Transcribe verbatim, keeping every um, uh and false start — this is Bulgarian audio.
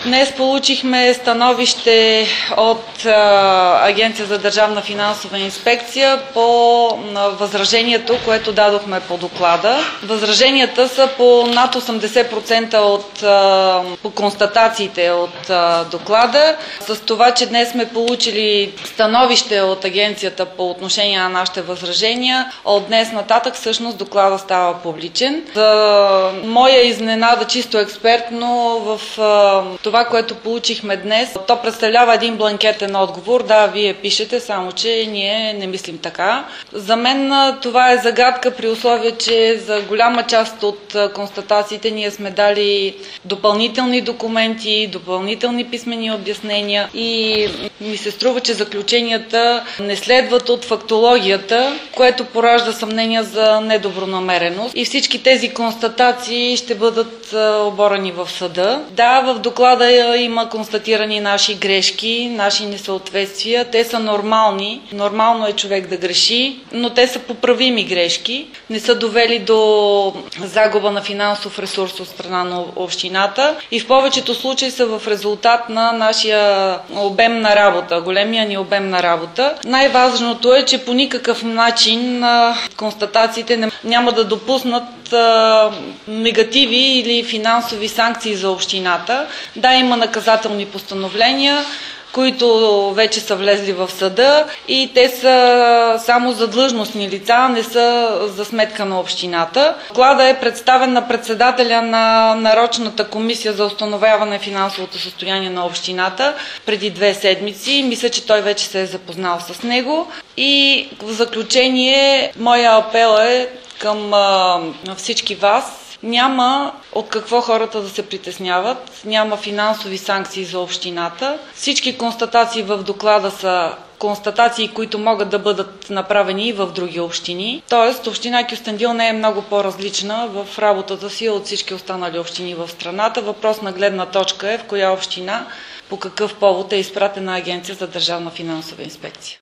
Днес получихме становище от а, Агенция за държавна финансова инспекция по а, възражението, което дадохме по доклада. Възраженията са по над осемдесет процента от а, по констатациите от а, доклада. С това, че днес сме получили становище от агенцията по отношение на нашите възражения, от днес нататък всъщност доклада става публичен. За моя изненада, чисто експертно, в а, това, което получихме днес, то представлява един бланкетен отговор. Да, вие пишете, само че ние не мислим така. За мен това е загадка, при условие, че за голяма част от констатациите ние сме дали допълнителни документи, допълнителни писмени обяснения и ми се струва, че заключенията не следват от фактологията, което поражда съмнения за недобронамереност. И всички тези констатации ще бъдат оборени в съда. Да, в доклада има констатирани наши грешки, наши несъответствия. Те са нормални. Нормално е човек да греши, но те са поправими грешки. Не са довели до загуба на финансов ресурс от страна на общината и в повечето случаи са в резултат на нашия обем на работа, големия ни обем на работа. Най-важното е, че по никакъв начин констатациите няма да допуснат негативи или финансови санкции за общината. Да, има наказателни постановления, които вече са влезли в съда и те са само за длъжностни лица, не са за сметка на общината. Докладът е представен на председателя на нарочната комисия за установяване на финансовото състояние на общината преди две седмици. Мисля, че той вече се е запознал с него. И в заключение, моя апел е към а, всички вас. Няма от какво хората да се притесняват, няма финансови санкции за общината. Всички констатации в доклада са констатации, които могат да бъдат направени и в други общини. Тоест, община Кюстендил не е много по-различна в работата си от всички останали общини в страната. Въпрос на гледна точка е в коя община, по какъв повод е изпратена Агенция за държавна финансова инспекция.